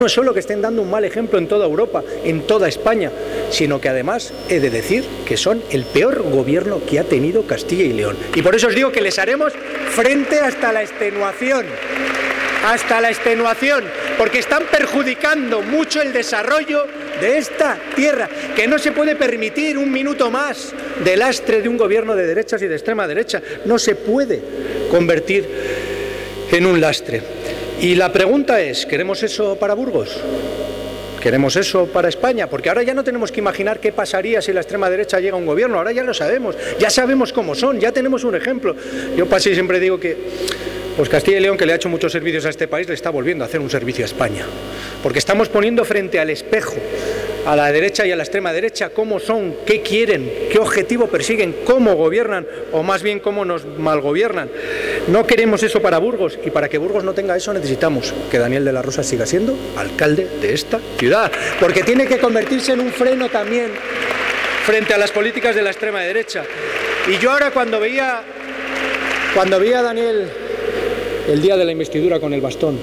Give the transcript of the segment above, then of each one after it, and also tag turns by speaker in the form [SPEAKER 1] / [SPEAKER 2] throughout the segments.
[SPEAKER 1] No solo que estén dando un mal ejemplo en toda Europa, en toda España, sino que además he de decir que son el peor gobierno que ha tenido Castilla y León. Y por eso os digo que les haremos frente hasta la extenuación. Hasta la extenuación, porque están perjudicando mucho el desarrollo de esta tierra, que no se puede permitir un minuto más de lastre de un gobierno de derechas y de extrema derecha. No se puede convertir en un lastre. Y la pregunta es, ¿queremos eso para Burgos? ¿Queremos eso para España? Porque ahora ya no tenemos que imaginar qué pasaría si la extrema derecha llega a un gobierno. Ahora ya lo sabemos, ya sabemos cómo son, ya tenemos un ejemplo. Yo casi siempre digo que pues Castilla y León, que le ha hecho muchos servicios a este país, le está volviendo a hacer un servicio a España. Porque estamos poniendo frente al espejo a la derecha y a la extrema derecha cómo son, qué quieren, qué objetivo persiguen, cómo gobiernan, o más bien cómo nos malgobiernan. No queremos eso para Burgos, y para que Burgos no tenga eso necesitamos que Daniel de la Rosa siga siendo alcalde de esta ciudad, porque tiene que convertirse en un freno también frente a las políticas de la extrema derecha. Y yo ahora cuando veía a Daniel el día de la investidura con el bastón,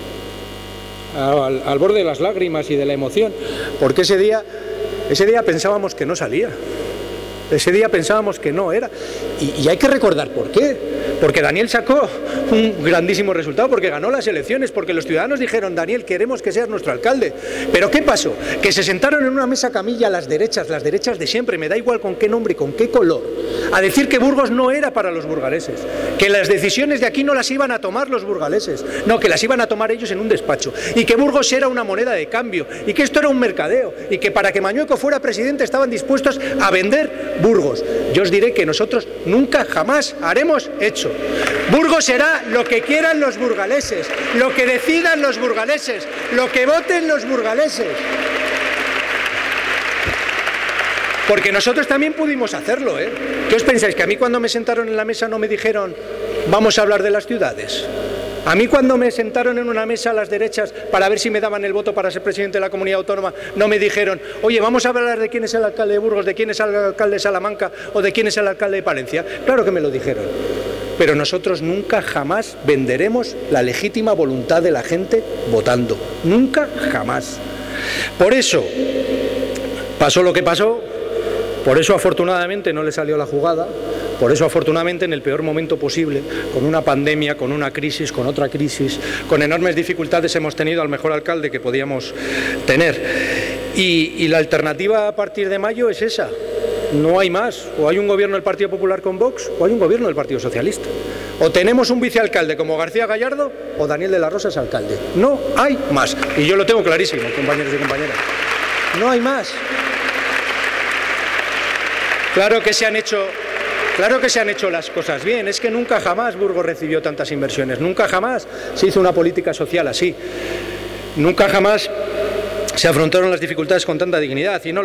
[SPEAKER 1] al borde de las lágrimas y de la emoción, porque ese día pensábamos que no salía, ese día pensábamos que no era, y hay que recordar por qué, porque Daniel sacó un grandísimo resultado, porque ganó las elecciones, porque los ciudadanos dijeron: Daniel, queremos que seas nuestro alcalde. Pero ¿qué pasó? Que se sentaron en una mesa camilla las derechas de siempre, me da igual con qué nombre y con qué color, a decir que Burgos no era para los burgaleses, que las decisiones de aquí no las iban a tomar los burgaleses, no, que las iban a tomar ellos en un despacho, y que Burgos era una moneda de cambio, y que esto era un mercadeo, y que para que Mañueco fuera presidente estaban dispuestos a vender Burgos. Yo os diré que nosotros nunca jamás haremos hecho. Burgos será lo que quieran los burgaleses, lo que decidan los burgaleses, lo que voten los burgaleses. Porque nosotros también pudimos hacerlo, ¿eh? ¿Qué os pensáis? ¿Que a mí cuando me sentaron en la mesa no me dijeron vamos a hablar de las ciudades? A mí cuando me sentaron en una mesa a las derechas para ver si me daban el voto para ser presidente de la comunidad autónoma, no me dijeron: oye, vamos a hablar de quién es el alcalde de Burgos, de quién es el alcalde de Salamanca o de quién es el alcalde de Palencia. Claro que me lo dijeron. Pero nosotros nunca jamás venderemos la legítima voluntad de la gente votando. Nunca jamás. Por eso pasó lo que pasó. Por eso afortunadamente no le salió la jugada, por eso afortunadamente en el peor momento posible, con una pandemia, con una crisis, con otra crisis, con enormes dificultades hemos tenido al mejor alcalde que podíamos tener. Y la alternativa a partir de mayo es esa, no hay más, o hay un gobierno del Partido Popular con Vox o hay un gobierno del Partido Socialista. O tenemos un vicealcalde como García Gallardo o Daniel de la Rosa es alcalde, no hay más. Y yo lo tengo clarísimo, compañeros y compañeras, no hay más. Claro que se han hecho las cosas bien, es que nunca jamás Burgos recibió tantas inversiones, nunca jamás se hizo una política social así, nunca jamás se afrontaron las dificultades con tanta dignidad, y no